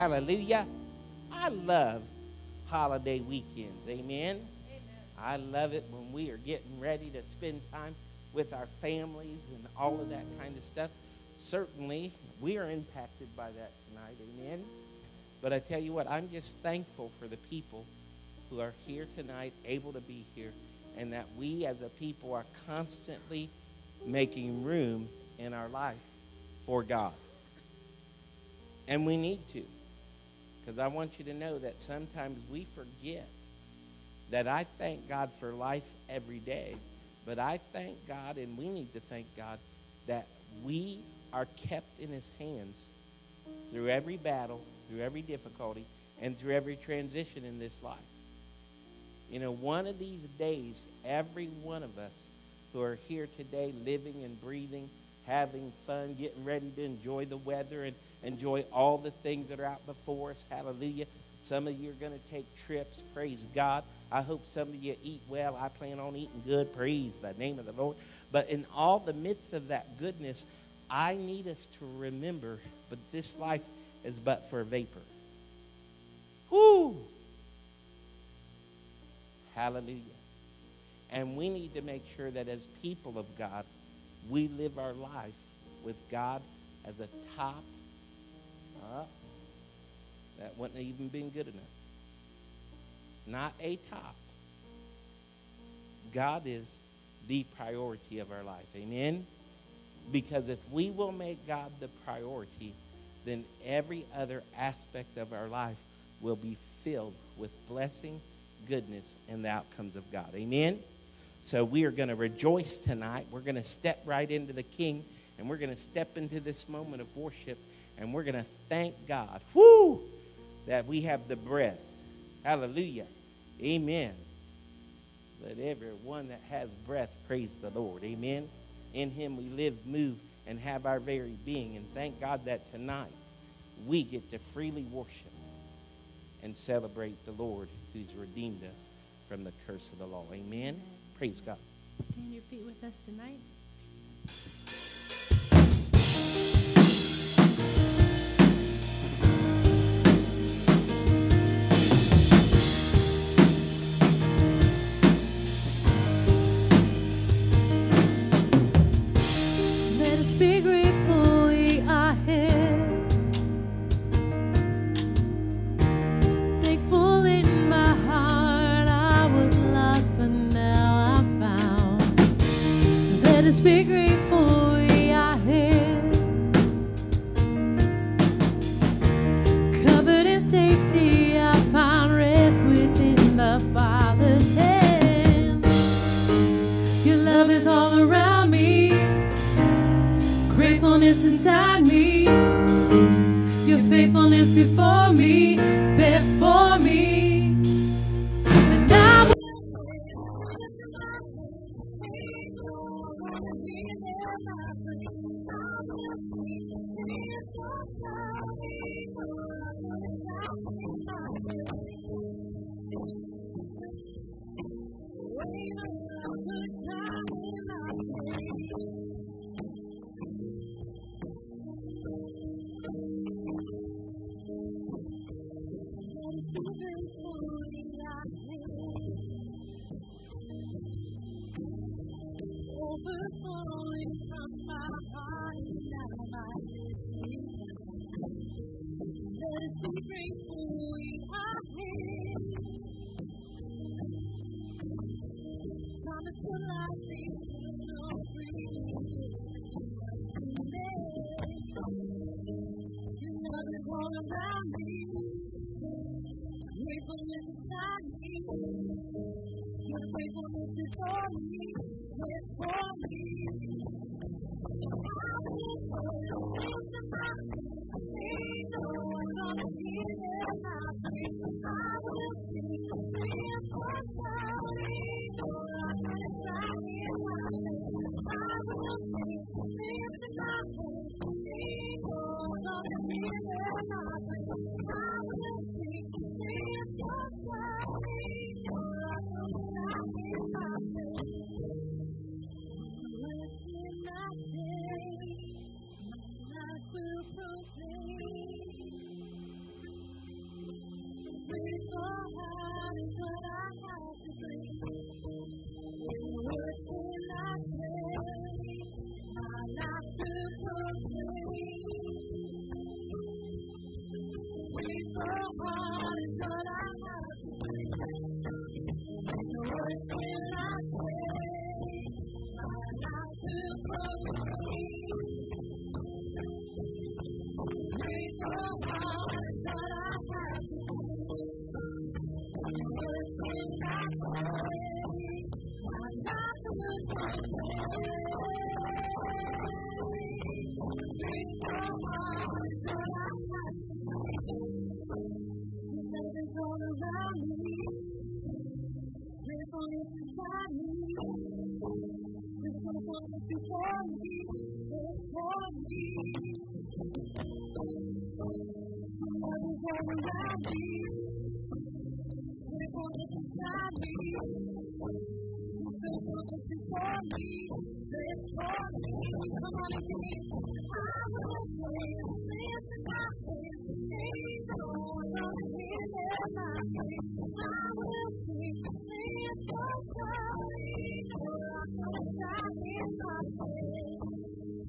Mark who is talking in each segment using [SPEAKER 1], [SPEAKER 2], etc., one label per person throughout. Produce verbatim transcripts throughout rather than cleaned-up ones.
[SPEAKER 1] Hallelujah. I love holiday weekends. Amen. I love it when we are getting ready to spend time with our families and all of that kind of stuff. Certainly, we are impacted by that tonight. Amen. But I tell you what, I'm just thankful for the people who are here tonight, able to be here, and that we as a people are constantly making room in our life for God. And we need to, because I want you to know that sometimes we forget that I thank God for life every day, but I thank God, and we need to thank God, that we are kept in his hands through every battle, through every difficulty, and through every transition in this life. You know, one of these days, every one of us who are here today, living and breathing, having fun, getting ready to enjoy the weather and enjoy all the things that are out before us. Hallelujah. Some of you are going to take trips. Praise God. I hope some of you eat well. I plan on eating good. Praise the name of the Lord. But in all the midst of that goodness, I need us to remember, but this life is but for vapor. Whoo! Hallelujah. And we need to make sure that as people of God, we live our life with God as a top. Uh, that wouldn't have even been good enough. Not a top. God is the priority of our life. Amen? Because if we will make God the priority, then every other aspect of our life will be filled with blessing, goodness, and the outcomes of God. Amen? So we are going to rejoice tonight. We're going to step right into the King, and we're going to step into this moment of worship, and we're going to thank God, whoo, that we have the breath. Hallelujah. Amen. Let everyone that has breath praise the Lord. Amen. In him we live, move, and have our very being. And thank God that tonight we get to freely worship and celebrate the Lord who's redeemed us from the curse of the law. Amen. Amen. Praise God.
[SPEAKER 2] Stand your feet with us tonight. Let us be grateful we are here. Thankful in my heart, I was lost, but now I'm found. Let us be grateful we are here. Covered in safety, I found rest within the Father's hand. Your love is all around me, gratefulness inside me. Your faithfulness before me, before me. And I will overflowing from my heart and now my lips. Let us be grateful we are here. Promise of life leads to no breathing. Your love is all around me, gratefulness inside me. Your faithfulness before me, before me. I will praise the mountains, ain't no one gonna hear my praise. I will sing the praise for shouting, no one gonna cry in my name. I will sing the praise to my voice, ain't no one gonna hear my praise. I will sing the praise for shouting, no one gonna cry in my name. Words when I say my life will Grateful heart is what I have to bring. Words will I say, my life will proclaim. Grateful heart is what I have to bring. Words will I say, my life will proclaim. Grateful heart is what I have to bring. Words will I say, my life will proclaim. Grateful heart is what I have to bring. Love is all around me. Gratefulness inside me. Gratefulness before me. Before me. Love is all around me. Gratefulness inside me. Gratefulness before me. Before me. Come on and dance. I will praise. Lift my hands. Praise the Lord. Hear my praise. I will sing. Lift your side. I'm gonna die in my praise.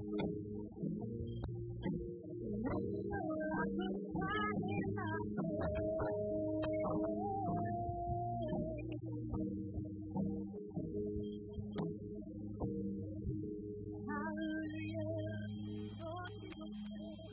[SPEAKER 2] I'm gonna die in my praise. Hallelujah. Lord, you are good.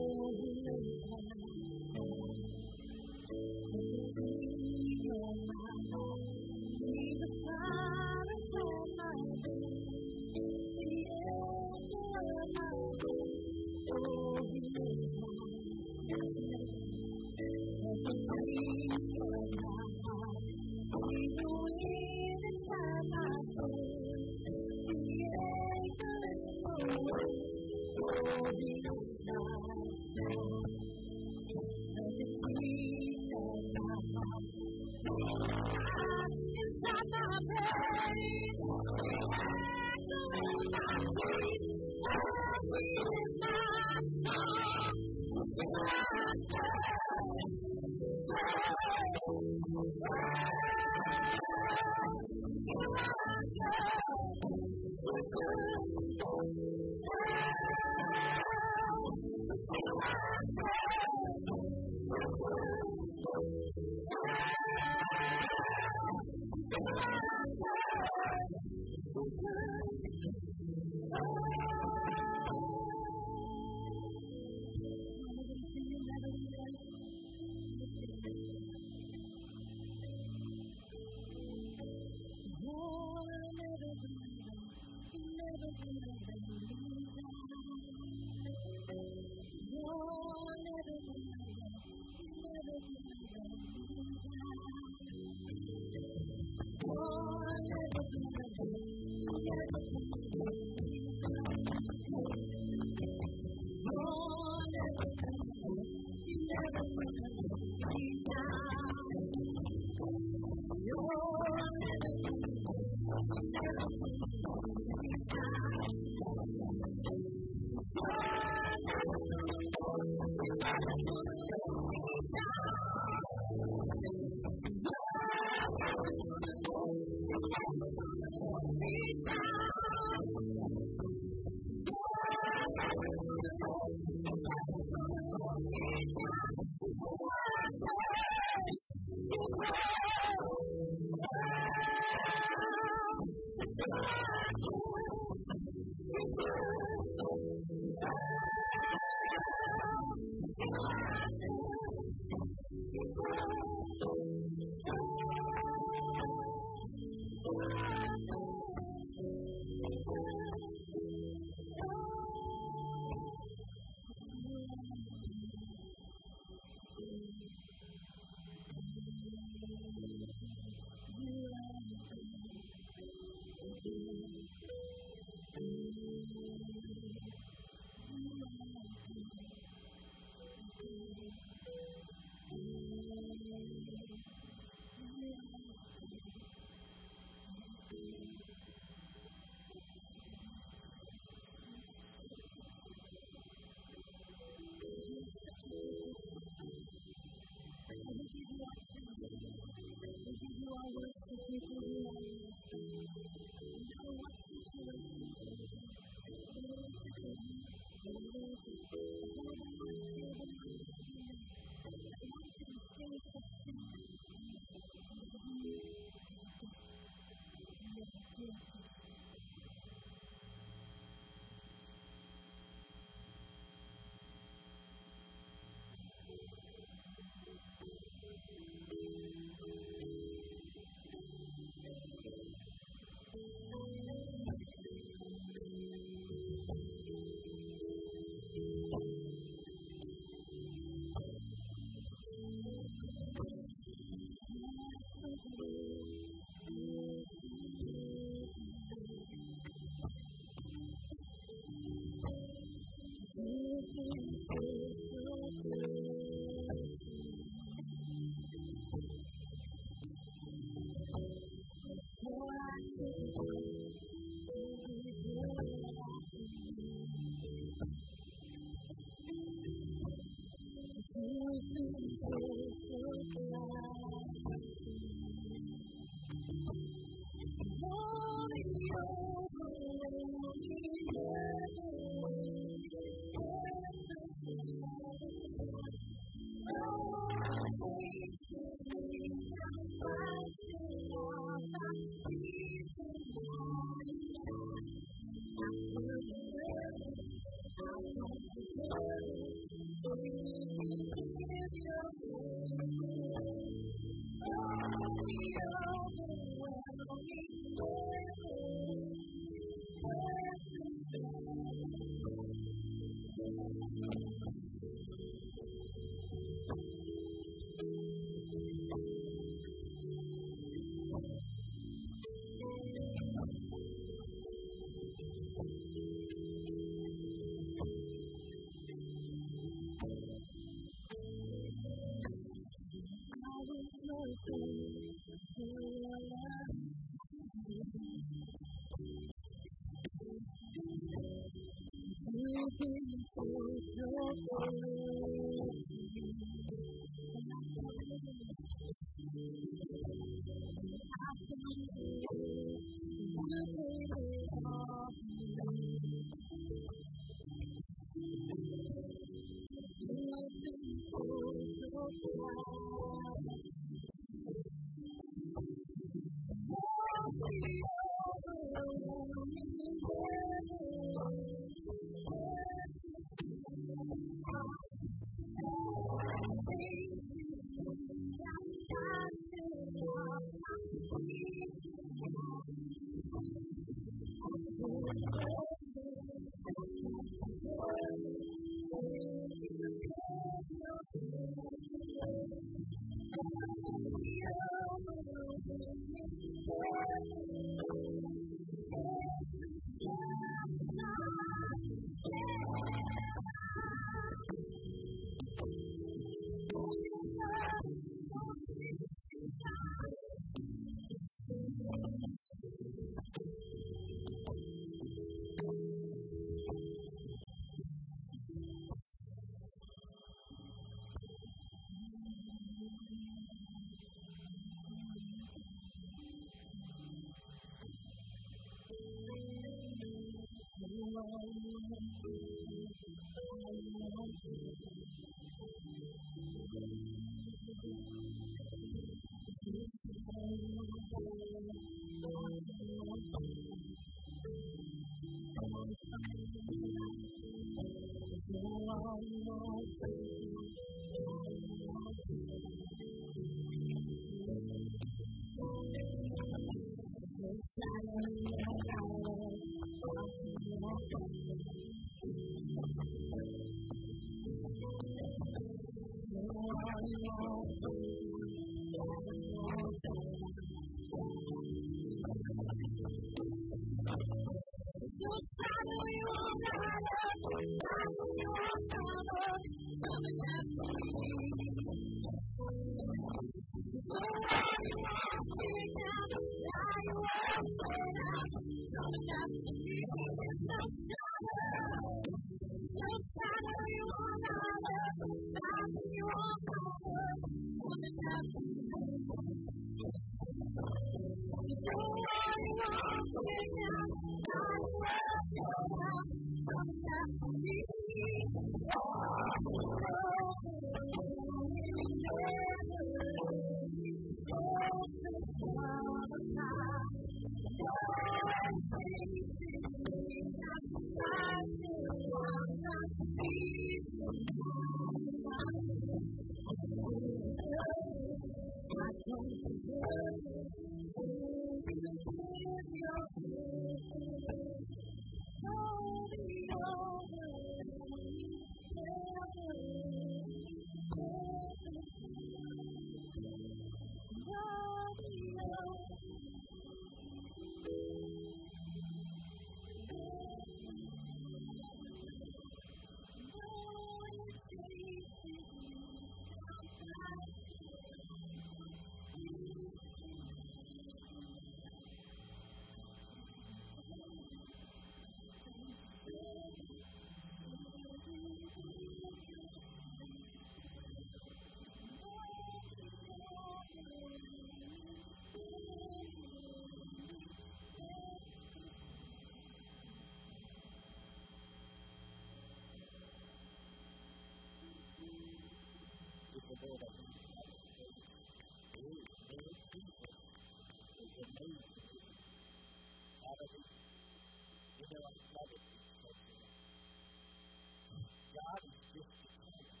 [SPEAKER 3] God is just determined.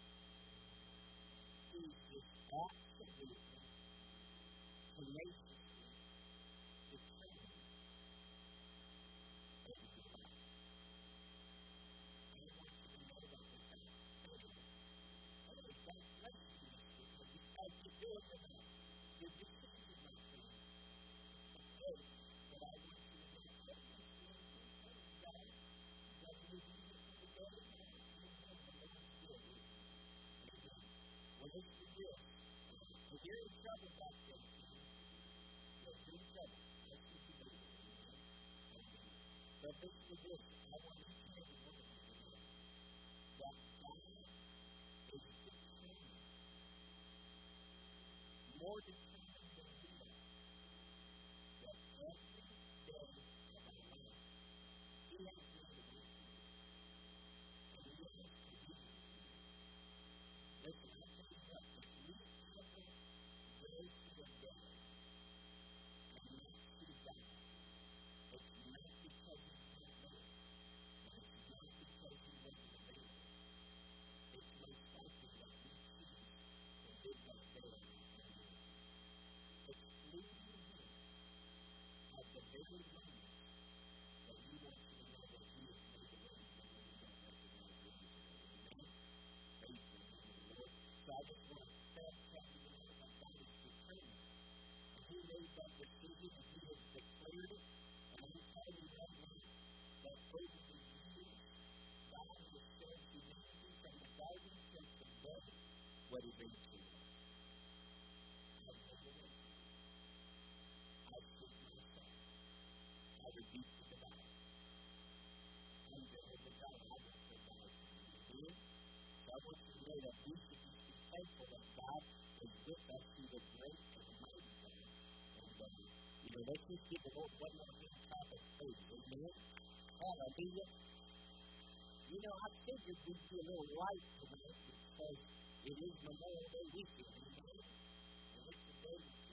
[SPEAKER 3] He is absolutely, tenaciously determined over your life. I want you to know that without fail. I don't God bless you this week, but because you do it without your decision right there. Okay, but I want you to know that this one is God. God will do this for the better. Well, listen to this. If you're in trouble back there, you're in trouble. That's what you do. But listen to this. I want you to every one of you to know that God is determined, more determined than we are, that every day of our life, He has motivation. And He has provision. Listen, I tell you what, if we ever go through a day and not see God, it's not because He can't do it, and it's not because He wasn't available. It's most likely that we choose to live that day on our own. Excluding Him at the very moments that we want you to know that He is made the way when we don't recognize Him as the way. Amen? Praise the name of the Lord. So I just want to tell you that God is determined. And He made that decision and He has declared it. And I'm telling you right now that over the years, God has shown humanity from the garden till today what is in to us. I've never known. I've seen myself. I rebuke the devourer. I'm Jehovah God. I will provide for you. Amen? So I want you to know that we should be thankful that God is with us. He's a great and mighty God. And, uh, you know, let's just give the Lord one more hand clap of praise. Amen? Hallelujah. You know, I figured we'd be a little light tonight because it is Memorial Day weekend. Amen? And it's the day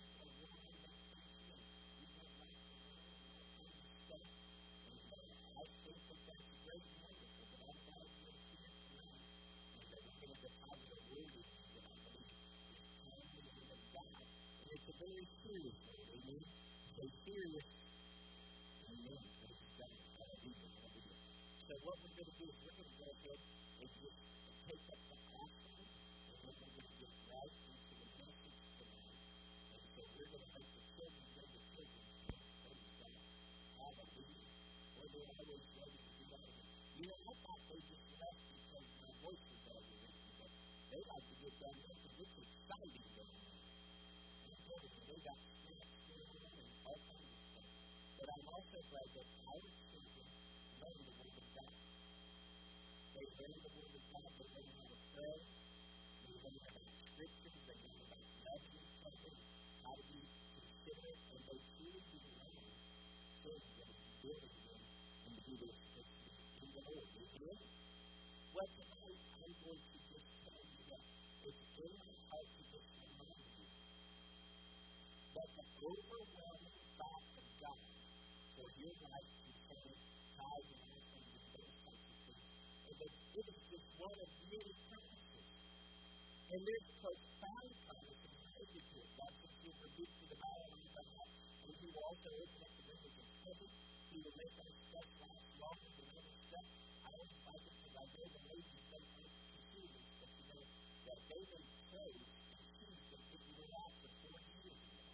[SPEAKER 3] it seriously. Amen. Stay serious. Amen. Praise God. Hallelujah. Hallelujah. So what we're going to do is we're going to go ahead and just take up the offering, and then we're going to get right into the message tonight. And so we're going to make the children know the children. Praise God. Hallelujah. Or they're always ready to do that. You know, I thought they just left because my voice was already ready, but they like to get down there because it's exciting down there. I'm telling you, they got snacks going on and all kinds of stuff. But I'm also glad that our children learn the Word of God. They learn the Word of God. They learn how to pray. They learn about Scriptures. They learn about loving each other, how to be considerate, and they truly do learn things that is building them and who they're supposed to be in the Lord. Amen? Well, tonight I'm going to just tell you that it's in my heart to just remind you that the overwhelming thought of God for your life concerning tithes and offerings and those types of things is that it is just one of many purposes. And there's profound promises related to it. God says He will rebuke the devourer on your behalf, and He will also open up the windows of heaven. He will make our stuff last longer than other stuff. I always like it because I know the ladies don't like to hear this, but you know that they may praise and choose that didn't go out for forty years ago.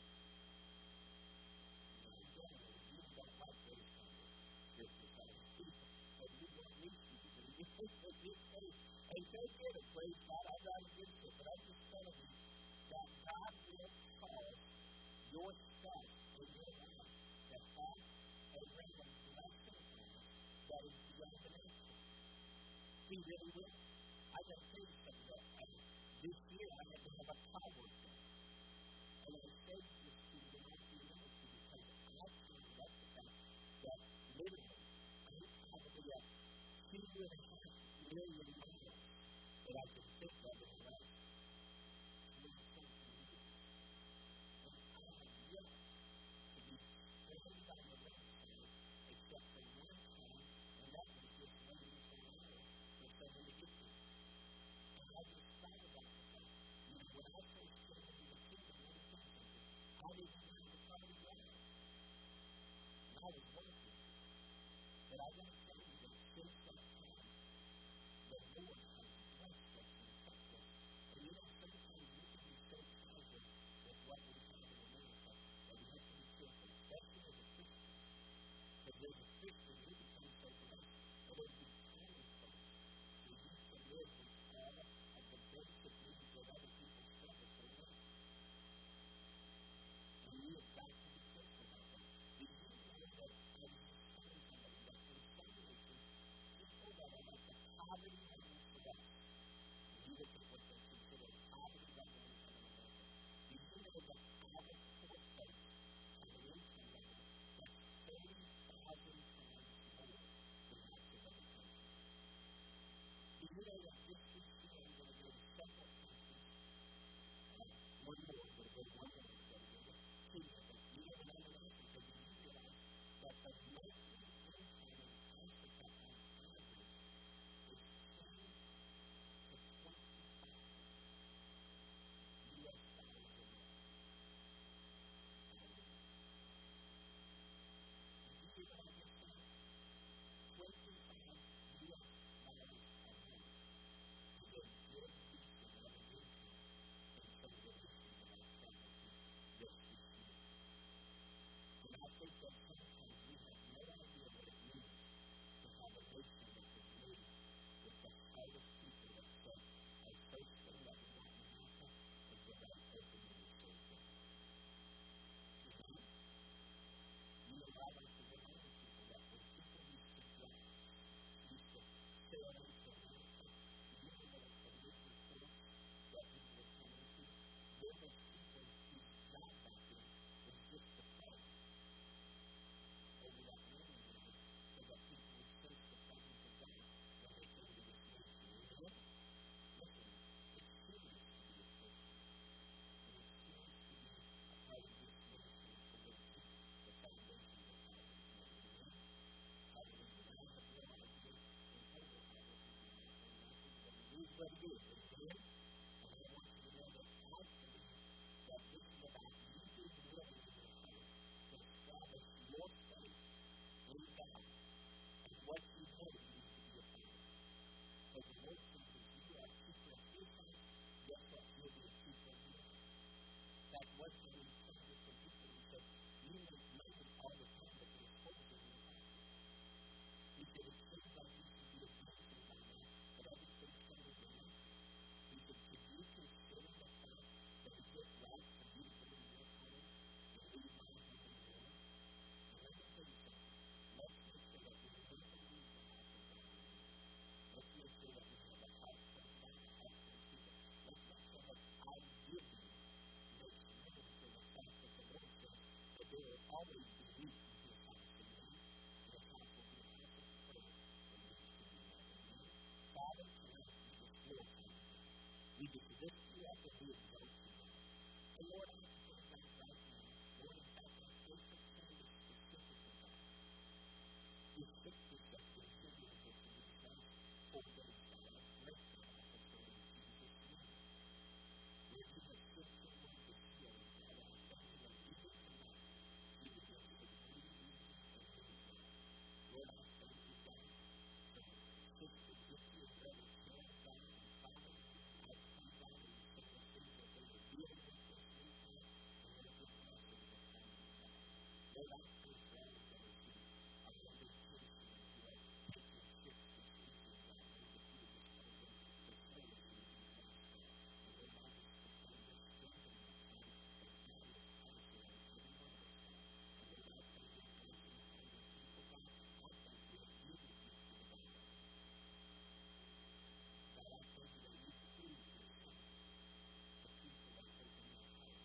[SPEAKER 3] You know, in general, you don't like those kind of scriptures, but you want me to, and you think that you praise. And they get it, praise God, I'm not against it, but I'm just telling you that God will cause your stuff in your life to have a random blessing in it that is beyond the natural. He really will. I got to tell you something that I, this year I had to have a power thing. And I said this to you and I feel like you because I came up with that, that literally, I probably have two and a half million miles that I can think of in the last twenty-something years. And I have yet to be stranded on the roadside except for one time, and that was just waiting for water for someone to get there. And I just thought about the fact, you know, when I first came into the kingdom, let me tell you something, I didn't even have a car to drive. And I was working. But I want to tell you that since that time, the Lord has blessed us and kept us. And you know, sometimes we can be so casual with what we have in America that we have to be careful, especially as a Christian. Because as a Christian, we become so blessed that it would be commonplace for you to live with all of the basic needs that other people struggle so with. And you have got to be careful about that. Did you know that I was just telling somebody that in some nations, lift you up and we exalt you. And Lord, I pray that right now, Lord, in fact, I worship Candace specifically, God. This sickness that's been sitting with us in these last four days, God, I break that off of her in Jesus' name. Lord, you have sent your word to heal, and God, I thank you that even tonight, you would give us a new reason and reason. Lord, I thank you, God, for Sister Vicky and Brother Carol, God, and Father, I pray, God, in some of the things that they were dealing with this weekend, and Lord, your blessings upon them, God. Lord, I pray for all of those who are on vacation and who are taking trips this weekend, God, Lord, that you would just cause them to flourish and to be blessed, God. And Lord, I just proclaim this strengthening upon the body of Christ and on every one of us, God. And Lord, I pray your blessing upon your people, God. I thank you that you would be to the body. God, I thank you that you prove yourself to people that open their heart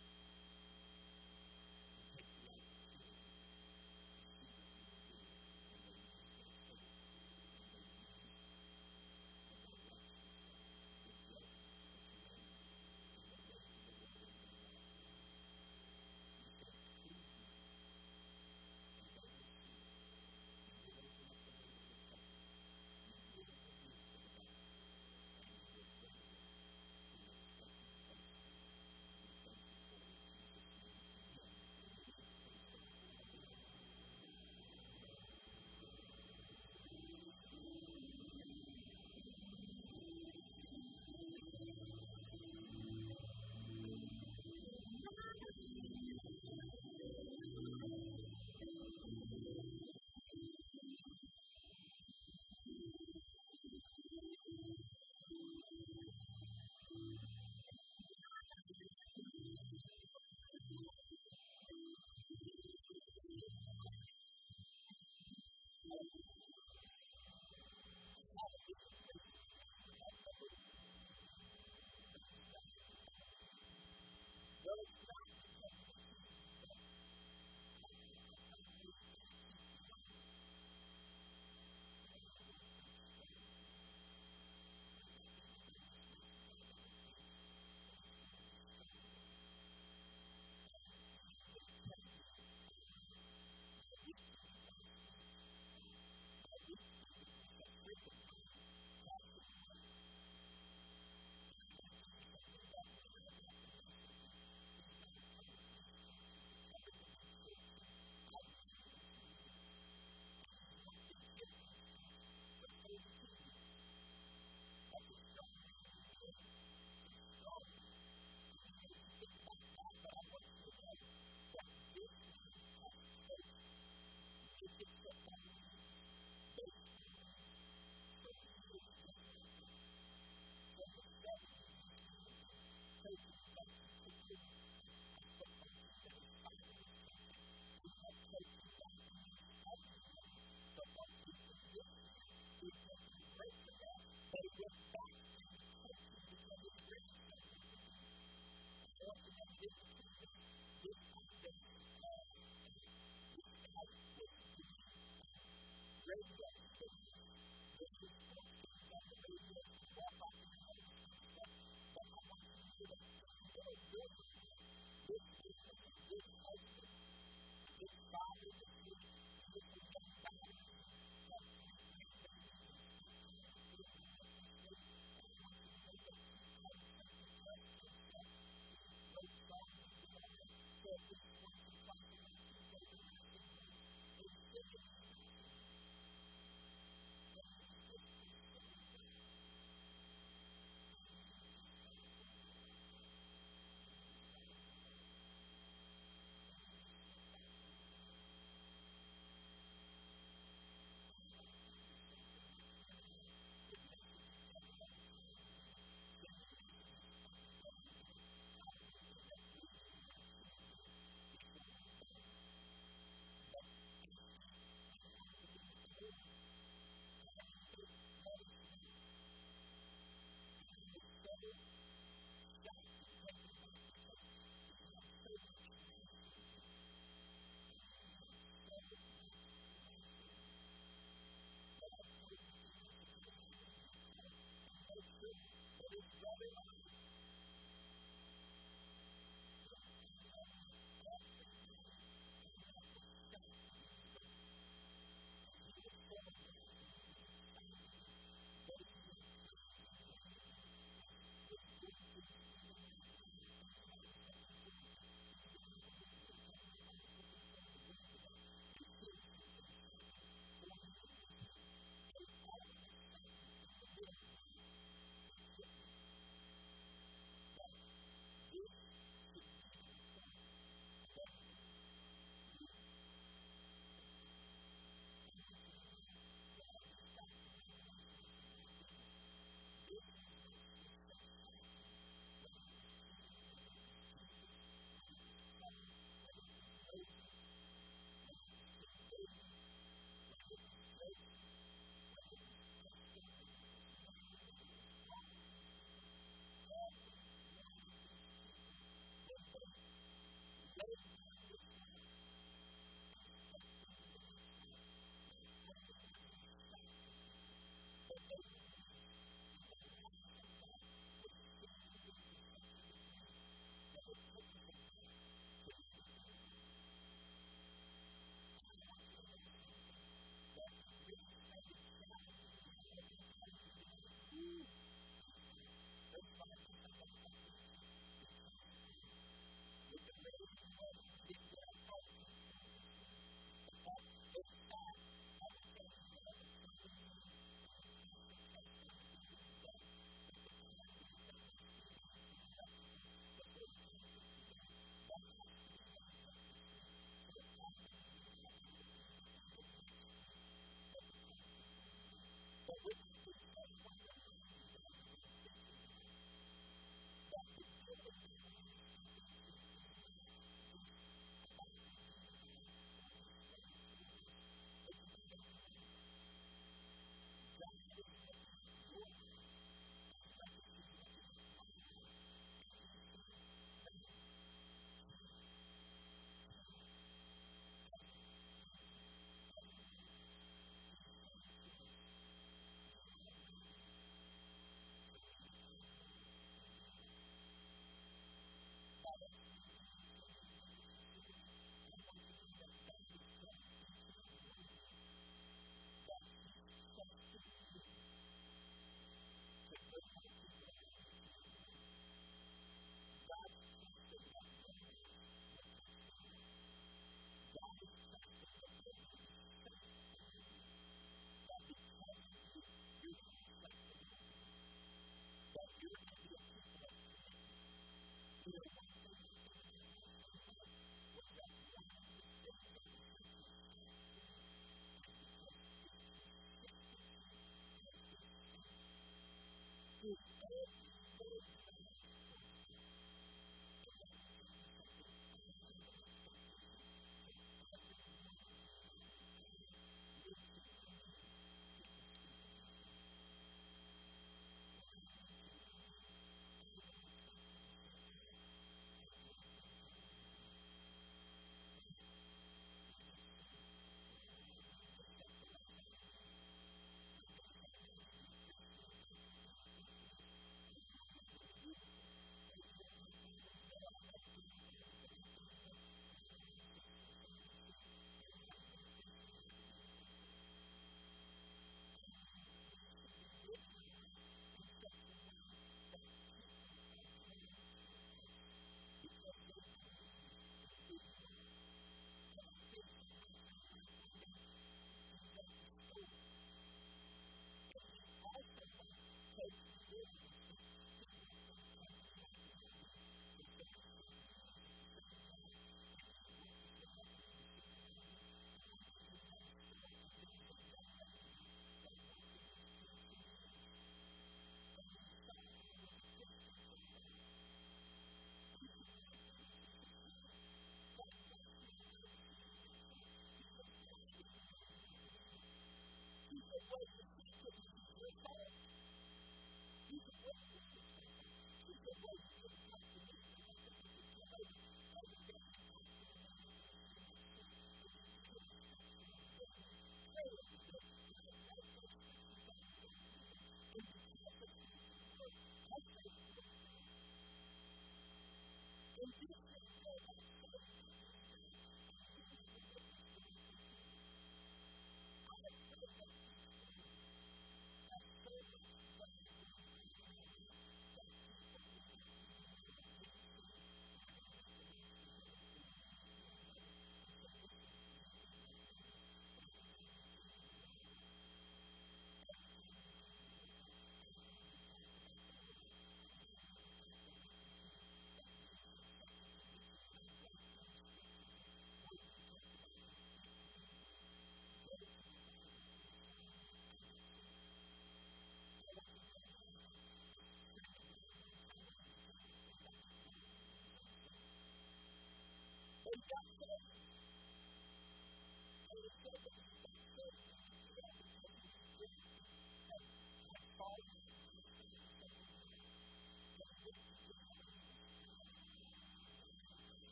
[SPEAKER 3] and take the opportunity to see what you are doing in their ministry of faith, in their needs, in their righteousness, God, the judgments that you are in, in the ways of the Lord in their life. You said, please me, and they will see it. You will open up the windows of heaven. You will reveal to the body, and you will bring them to an expected place. And we thank you for it in Jesus' name. Amen. Amen. Praise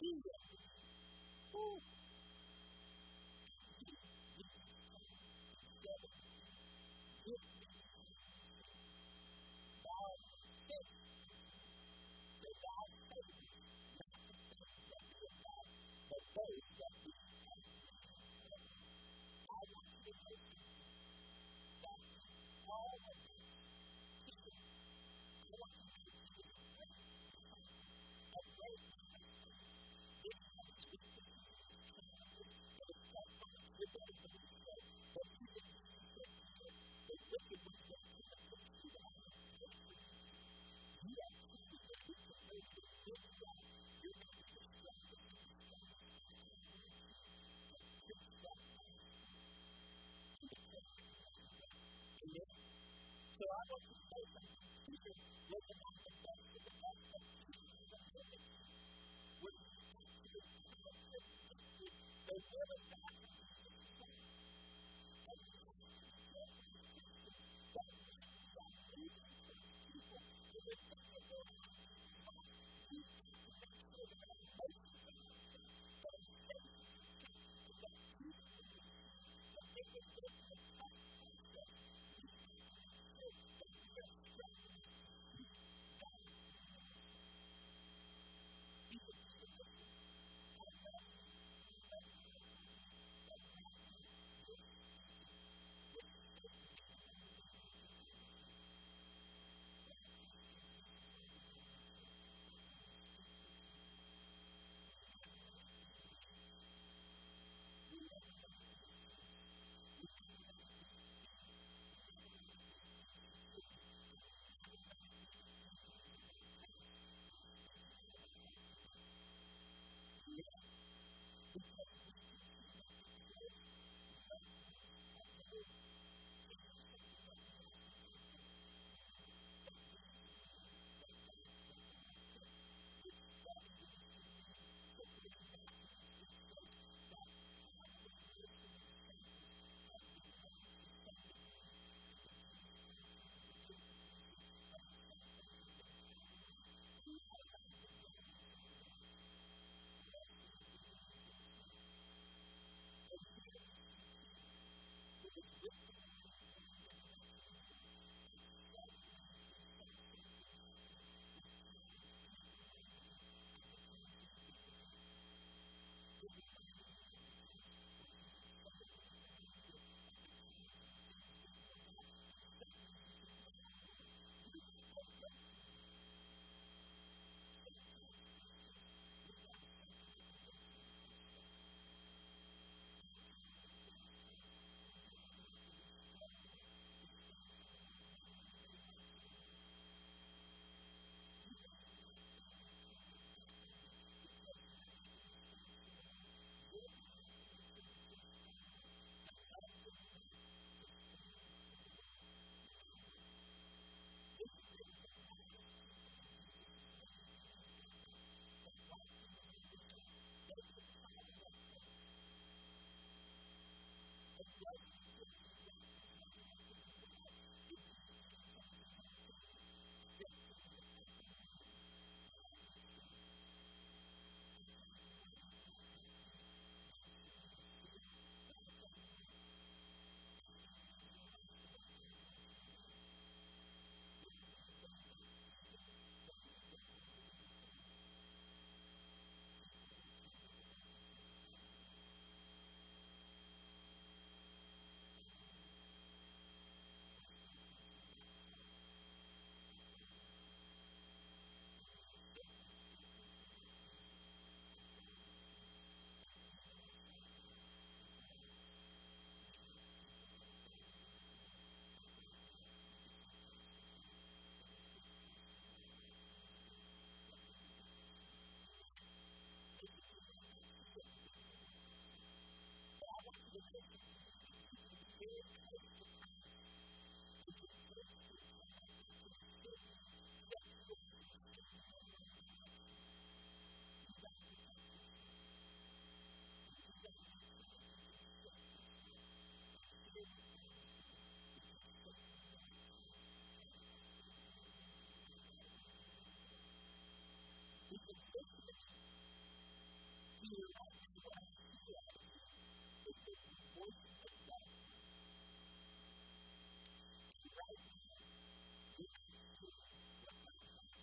[SPEAKER 3] see it. Woo! So I want to say something to you. Looking at the best of the best of Jesus and living with they never got to Jesus Christ. And we have to be careful that we are leading people to the things of their life. We have to make sure that our emotions are okay, that our faith is okay, and that Jesus is okay, that they can get to the top process. here right now, what I see out of you is the voice of God. And right now, we have to do what God wants.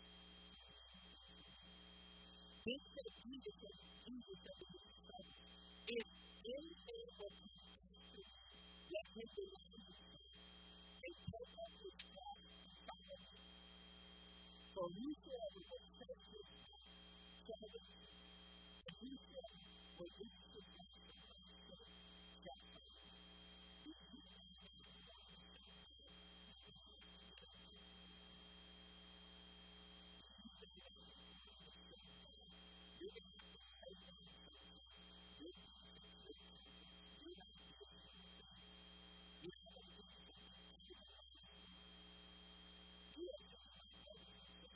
[SPEAKER 3] This said Jesus said, Jesus said to his disciples, if anything will come to you, let him deny himself and take up his cross and follow me. For whosoever will save his life shall lose it, and whosoever will lose his life for my sake shall find it. If you find out what you shall find, you will have to get up. If you find out what you shall find, you're going to have to pay for yourself. You're going to have to pay for yourself. You're not going to pay for yourself. You haven't done something for your life. You have to pay for yourself.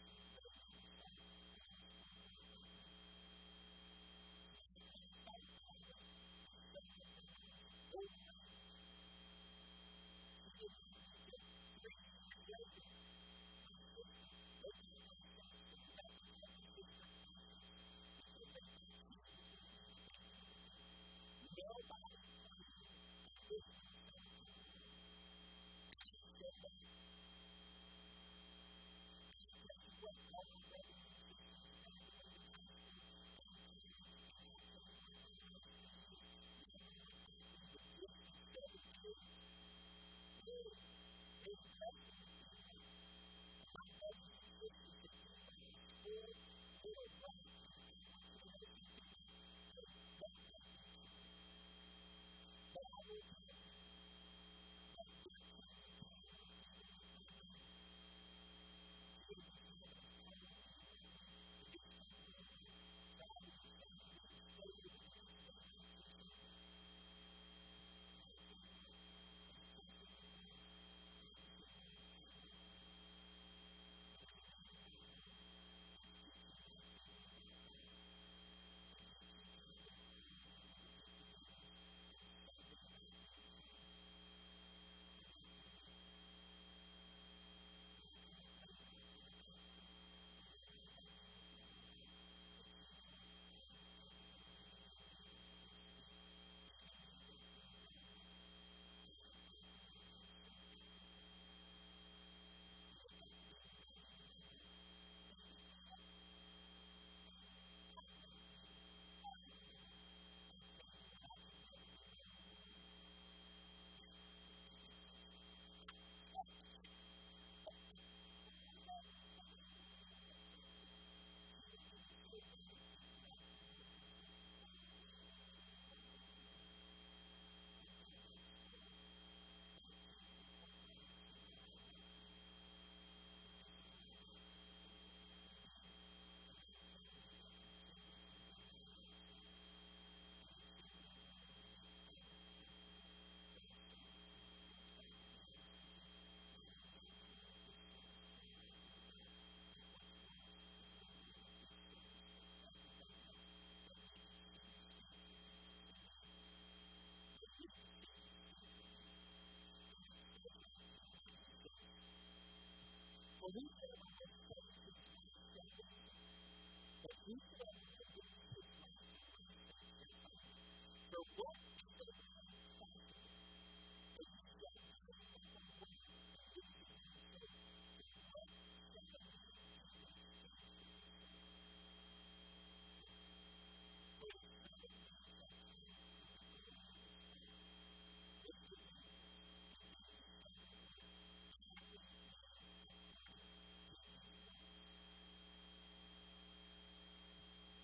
[SPEAKER 3] For whosoever will save his life shall lose it, but whosoever will lose his life for my sake shall find it. For what is a man profitable if he shall gain the whole world and lose his own soul? For what shall a man give in exchange for his soul? For the Son of Man shall come in the glory of his Father with the angels, and then he shall rule every man according to his works.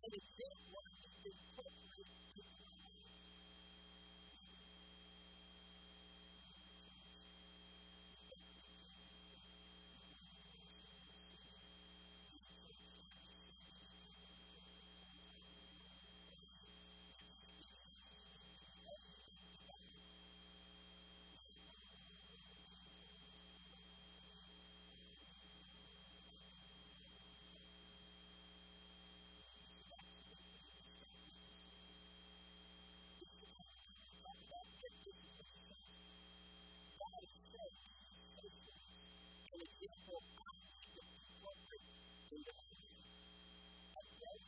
[SPEAKER 3] And it didn't want to be put right to the an example of the corporate industry of what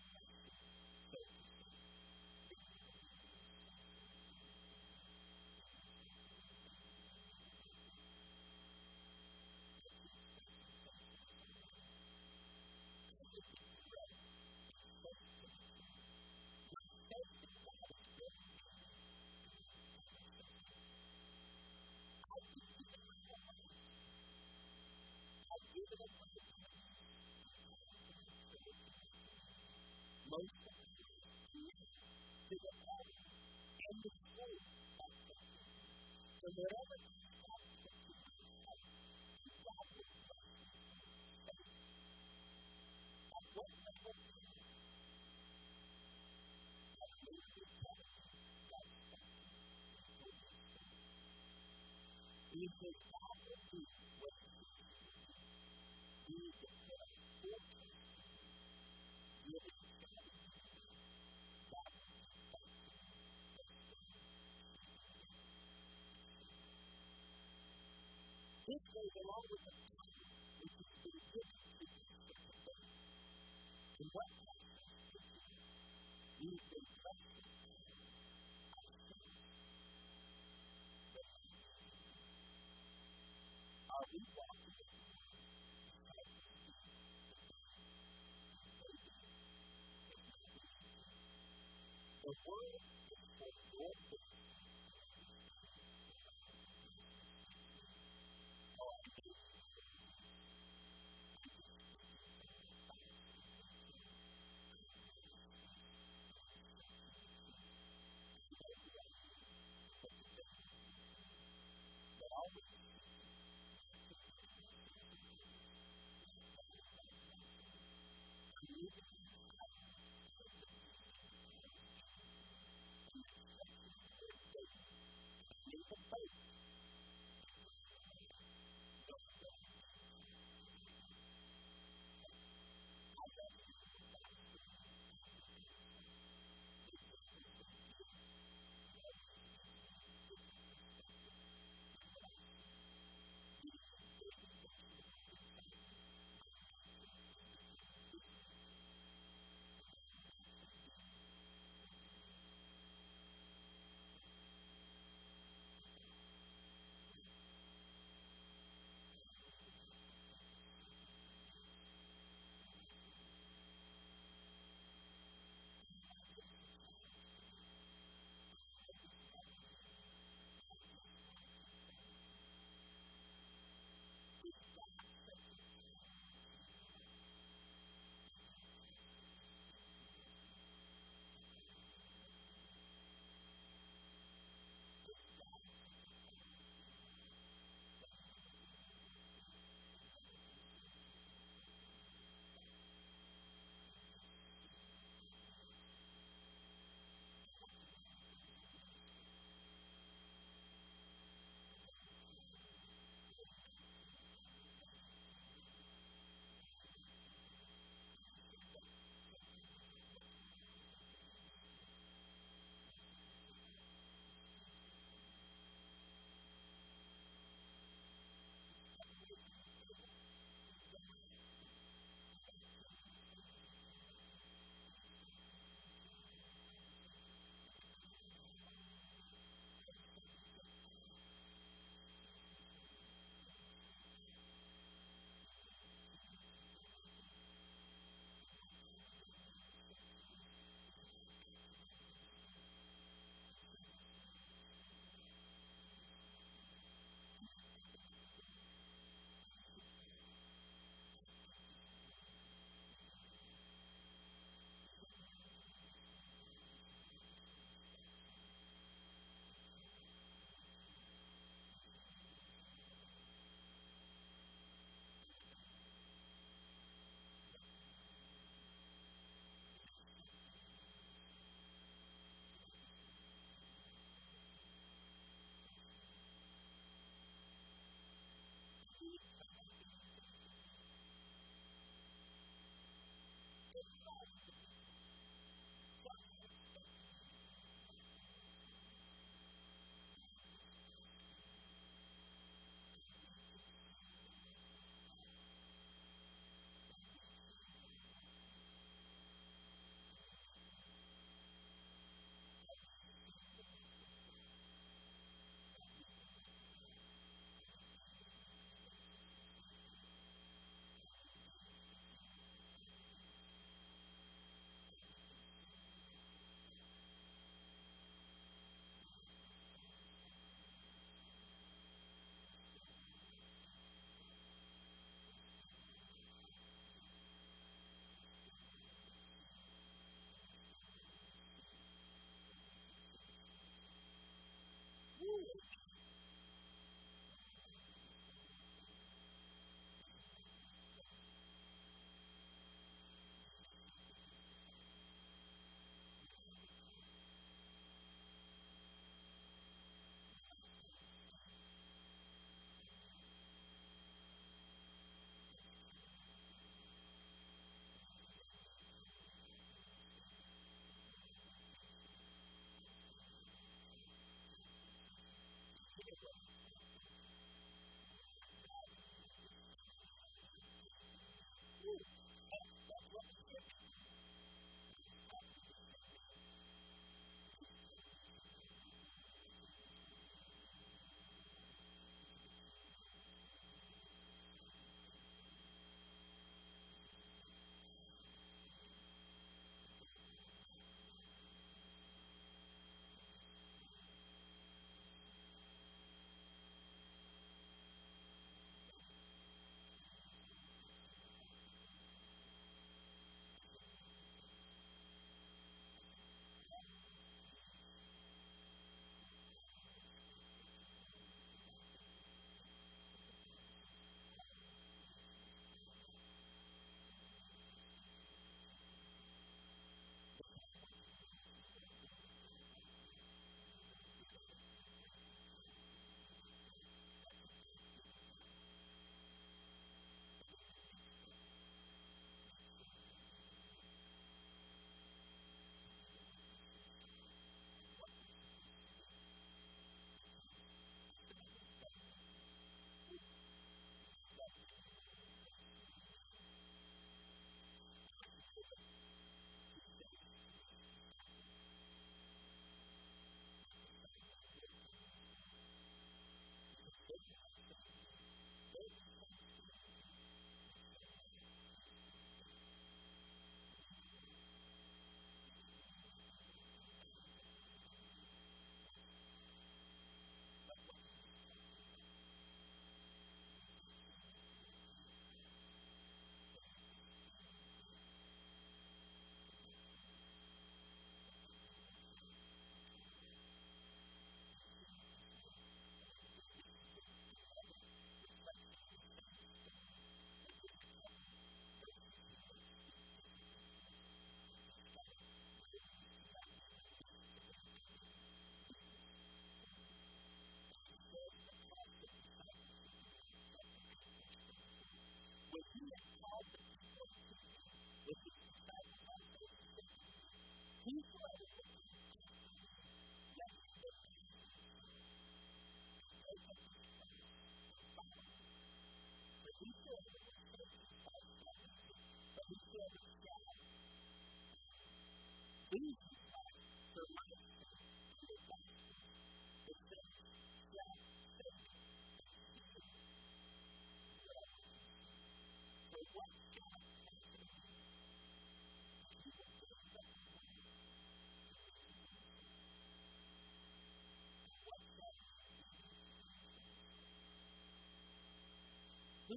[SPEAKER 3] most of the to the body and the school of the so whatever these factors to myself, to God will bless me. At what level do you have made your God God's He says God will do what He sees to do. You need to put a full case give it to God. God will do what He This goes along with the power which has been given to this second day. And what God says to you, you've been blessed with God. I see what you Are we walking in the Word? Is that what we do? The Word is for your good. Oh, I do. But always,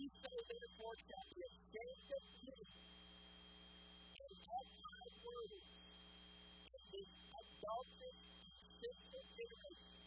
[SPEAKER 3] so therefore shall be ashamed of you and of my words in this adulterous and sinful generation.